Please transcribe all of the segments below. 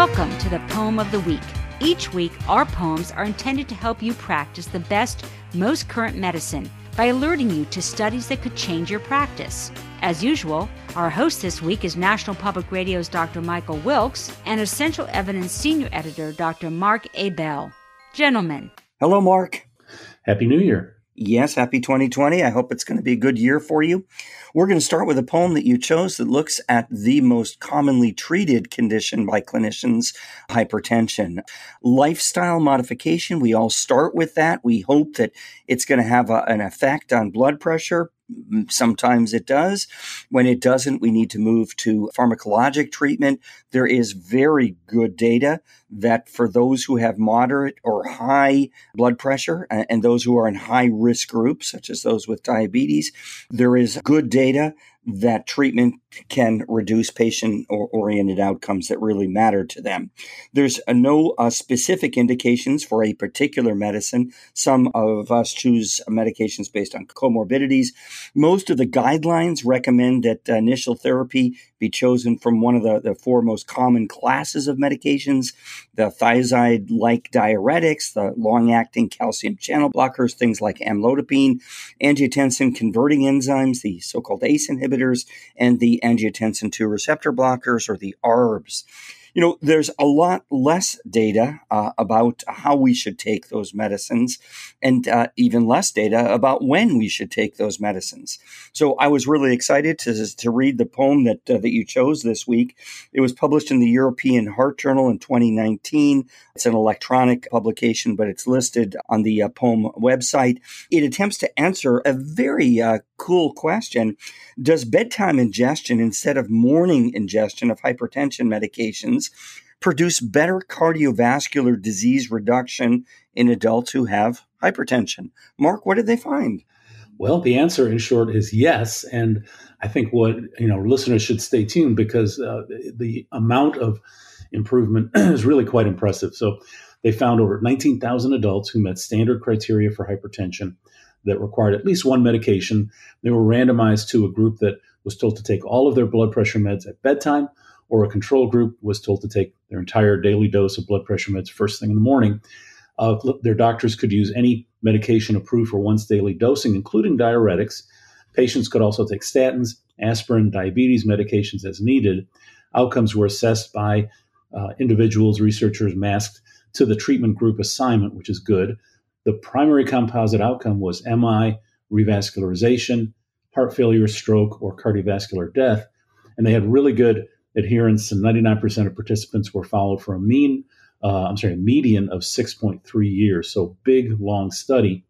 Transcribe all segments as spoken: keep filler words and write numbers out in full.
Welcome to the Poem of the Week. Each week, our poems are intended to help you practice the best, most current medicine by alerting you to studies that could change your practice. As usual, our host this week is National Public Radio's Doctor Michael Wilkes and Essential Evidence Senior Editor Doctor Mark A. Bell. Gentlemen. Hello, Mark. Happy New Year. Yes, happy twenty twenty. I hope it's going to be a good year for you. We're going to start with a poem that you chose that looks at the most commonly treated condition by clinicians, hypertension. Lifestyle modification, we all start with that. We hope that it's going to have a, an effect on blood pressure. Sometimes it does. When it doesn't, we need to move to pharmacologic treatment. There is very good data that for those who have moderate or high blood pressure and those who are in high risk groups, such as those with diabetes, there is good data that treatment can reduce patient-oriented outcomes that really matter to them. There's uh, no uh, specific indications for a particular medicine. Some of us choose medications based on comorbidities. Most of the guidelines recommend that uh, initial therapy be chosen from one of the, the four most common classes of medications, the thiazide-like diuretics, the long-acting calcium channel blockers, things like amlodipine, angiotensin-converting enzymes, the so-called A C E inhibitors, and the angiotensin two receptor blockers, or the A R Bs. You know, there's a lot less data uh, about how we should take those medicines, and uh, even less data about when we should take those medicines. So I was really excited to, to read the poem that uh, that you chose this week. It was published in the European Heart Journal in twenty nineteen. It's an electronic publication, but it's listed on the uh, poem website. It attempts to answer a very uh, cool question. Does bedtime ingestion instead of morning ingestion of hypertension medications produce better cardiovascular disease reduction in adults who have hypertension? Mark, what did they find? Well, the answer in short is yes. And I think what, you know, listeners should stay tuned because uh, the amount of improvement is really quite impressive. So they found over nineteen thousand adults who met standard criteria for hypertension that required at least one medication. They were randomized to a group that was told to take all of their blood pressure meds at bedtime, or a control group was told to take their entire daily dose of blood pressure meds first thing in the morning. Uh, their doctors could use any medication approved for once daily dosing, including diuretics. Patients could also take statins, aspirin, diabetes medications as needed. Outcomes were assessed by uh, individuals, researchers masked to the treatment group assignment, which is good. The primary composite outcome was M I, revascularization, heart failure, stroke, or cardiovascular death. And they had really good adherence, and ninety-nine percent of participants were followed for a mean, uh, I'm sorry, a median of six point three years. So big, long study.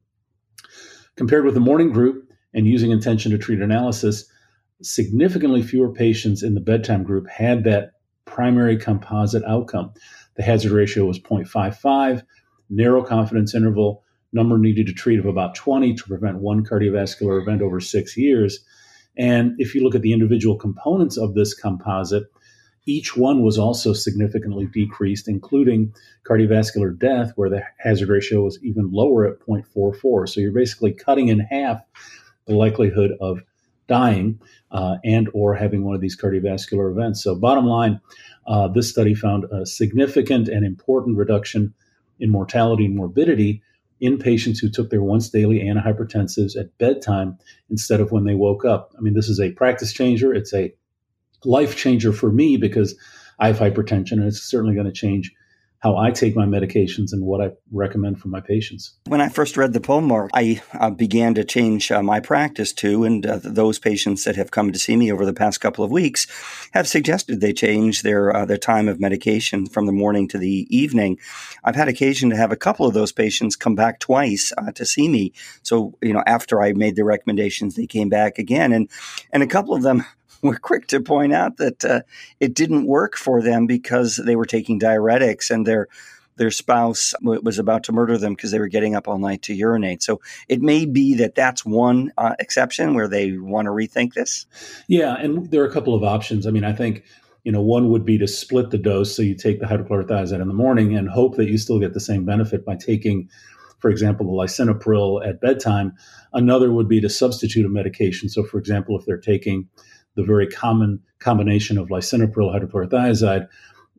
Compared with the morning group and using intention to treat analysis, significantly fewer patients in the bedtime group had that primary composite outcome. The hazard ratio was zero point five five, narrow confidence interval, number needed to treat of about twenty to prevent one cardiovascular event over six years. And if you look at the individual components of this composite, each one was also significantly decreased, including cardiovascular death, where the hazard ratio was even lower at zero point four four. So you're basically cutting in half the likelihood of dying uh, and or having one of these cardiovascular events. So bottom line, uh, this study found a significant and important reduction in mortality and morbidity in patients who took their once daily antihypertensives at bedtime instead of when they woke up. I mean, this is a practice changer. It's a life changer for me because I have hypertension, and it's certainly going to change how I take my medications and what I recommend for my patients. When I first read the poem, Mark, I uh, began to change uh, my practice too, and uh, those patients that have come to see me over the past couple of weeks have suggested they change their uh, their time of medication from the morning to the evening. I've had occasion to have a couple of those patients come back twice uh, to see me. So, you know, after I made the recommendations, they came back again, and and a couple of them were quick to point out that uh, it didn't work for them because they were taking diuretics and their their spouse w- was about to murder them because they were getting up all night to urinate. So it may be that that's one uh, exception where they want to rethink this. Yeah, and there are a couple of options. I mean, I think, you know, one would be to split the dose. So you take the hydrochlorothiazide in the morning and hope that you still get the same benefit by taking, for example, the lisinopril at bedtime. Another would be to substitute a medication. So, for example, if they're taking the very common combination of lisinopril, hydrochlorothiazide,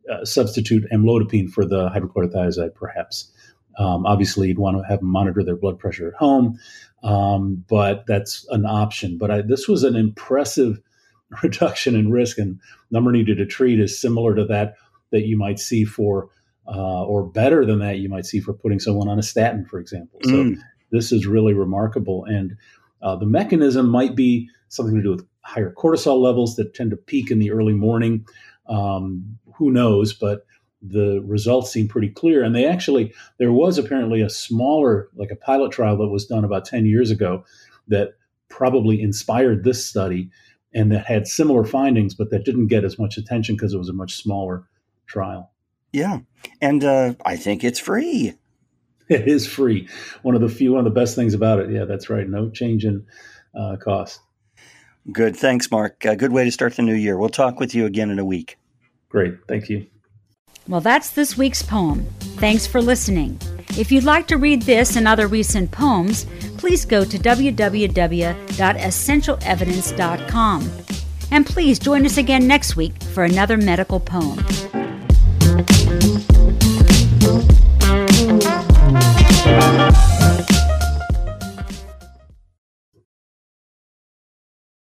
uh, substitute amlodipine for the hydrochlorothiazide, perhaps. Um, obviously, you'd want to have them monitor their blood pressure at home, um, but that's an option. But I, this was an impressive reduction in risk, and number needed to treat is similar to that that you might see for, uh, or better than that you might see for putting someone on a statin, for example. So Mm. this is really remarkable. And uh, the mechanism might be something to do with higher cortisol levels that tend to peak in the early morning. Um, who knows? But the results seem pretty clear. And they actually, there was apparently a smaller, like a pilot trial that was done about ten years ago that probably inspired this study and that had similar findings, but that didn't get as much attention because it was a much smaller trial. Yeah. And uh, I think it's free. It is free. One of the few, one of the best things about it. Yeah, that's right. No change in uh, cost. Good. Thanks, Mark. A good way to start the new year. We'll talk with you again in a week. Great. Thank you. Well, that's this week's poem. Thanks for listening. If you'd like to read this and other recent poems, please go to w w w dot essential evidence dot com. And please join us again next week for another medical poem.